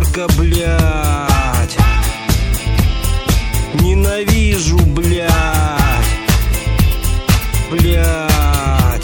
Мажорка, блядь. Ненавижу, блядь. Блядь.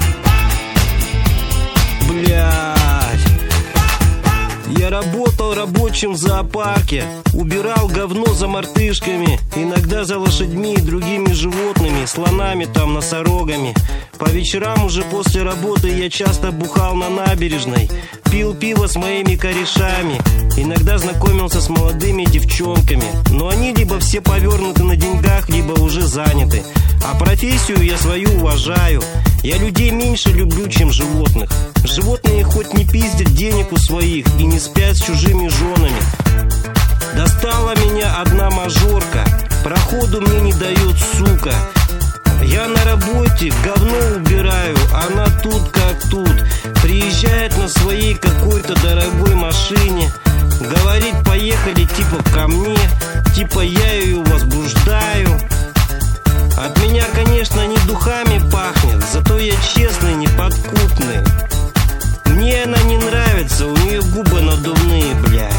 Блядь. Я работал рабочим в зоопарке, убирал говно за мартышками, иногда за лошадьми и другими животными, слонами там, носорогами. По вечерам уже после работы я часто бухал на набережной, пил пиво с моими корешами, иногда знакомился с молодыми девчонками, но они либо все повернуты на деньгах, либо уже заняты. А профессию я свою уважаю. Я людей меньше люблю, чем животных. Животные хоть не пиздят денег у своих и не спят с чужими женами. Достала меня одна мажорка, проходу мне не дает, сука. Я на работе говно убираю, она тут как тут. Приезжает на своей какой-то дорогой машине, говорит: поехали типа ко мне, типа я ее возбуждаю. От меня, конечно, не духами пахнет, зато я честный, неподкупный. Мне она не нравится, у нее губы надувные, блядь.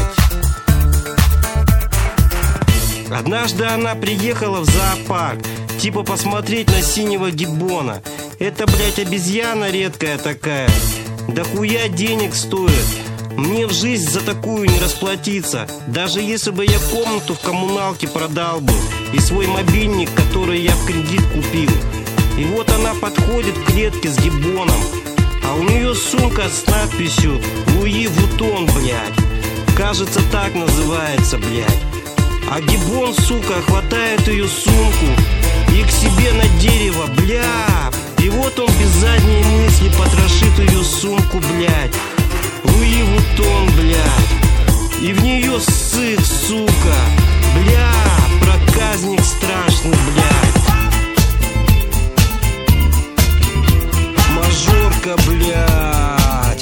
Однажды она приехала в зоопарк, типа посмотреть на синего гиббона. Это, блядь, обезьяна редкая такая, да хуя денег стоит. Мне в жизнь за такую не расплатиться, даже если бы я комнату в коммуналке продал бы и свой мобильник, который я в кредит купил. И вот она подходит к клетке с гиббоном, а у нее сумка с надписью «Луи Вутон», блядь. Кажется, так называется, блядь. А гиббон, сука, хватает ее сумку и к себе на дерево, бля. И вот он без задней мысли потрошит ее сумку, блядь. Луи Вутон, блядь. И в нее ссыт, сука. Бля, проказник страшный, блядь. Мажорка, блядь.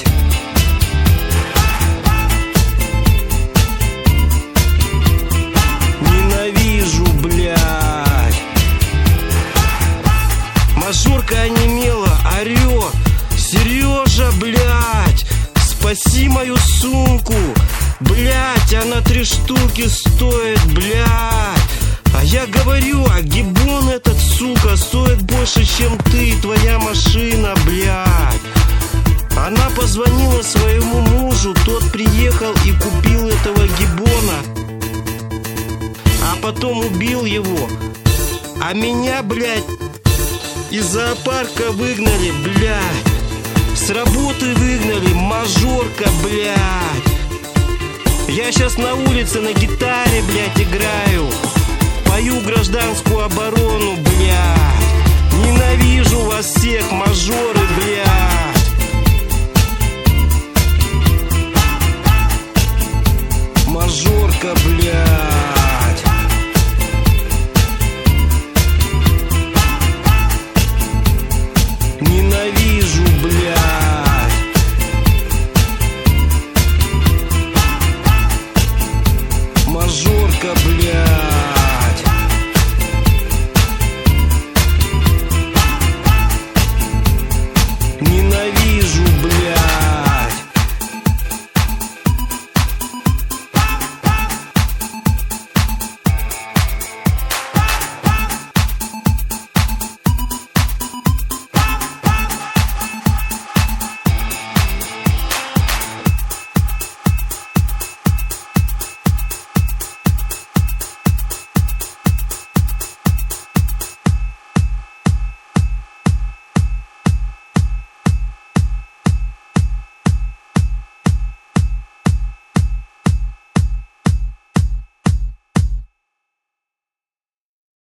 Ненавижу, блядь. Мажорка онемела, орёт: Сережа, блядь, спаси мою сумку. Блядь, она 3 штуки стоит, блядь. А я говорю, а гиббон этот, сука, стоит больше, чем ты и твоя машина, блядь. Она позвонила своему мужу, тот приехал и купил этого гиббона, а потом убил его. А меня, блядь, из зоопарка выгнали, блядь. С работы выгнали, мажорка, блядь. Я сейчас на улице на гитаре, блядь, играю, пою гражданскую оборону, блядь. Ненавижу вас всех, мажоры, блядь. Мажорка, блядь.